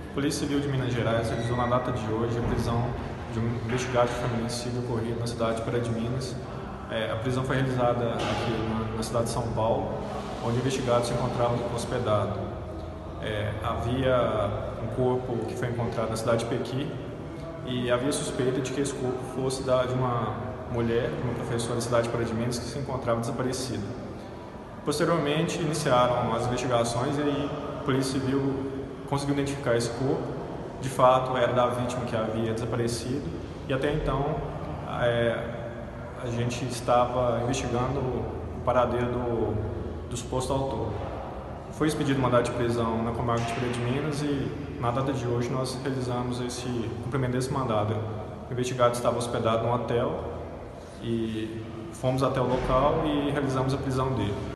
A Polícia Civil de Minas Gerais realizou na data de hoje a prisão de um investigado de feminicídio ocorrido na cidade de Pará de Minas. A prisão foi realizada aqui na cidade de São Paulo, onde o investigado se encontrava hospedado. Havia um corpo que foi encontrado na cidade de Pequi e havia suspeita de que esse corpo fosse de uma mulher, uma professora da cidade de Pará de Minas, que se encontrava desaparecida. Posteriormente, iniciaram as investigações e aí a Polícia Civil conseguiu identificar esse corpo. De fato, era da vítima que havia desaparecido e até então a gente estava investigando o paradeiro do suposto autor. Foi expedido mandado de prisão na comarca de Pará de Minas e na data de hoje nós realizamos esse cumprimento desse mandado. O investigado estava hospedado num hotel e fomos até o local e realizamos a prisão dele.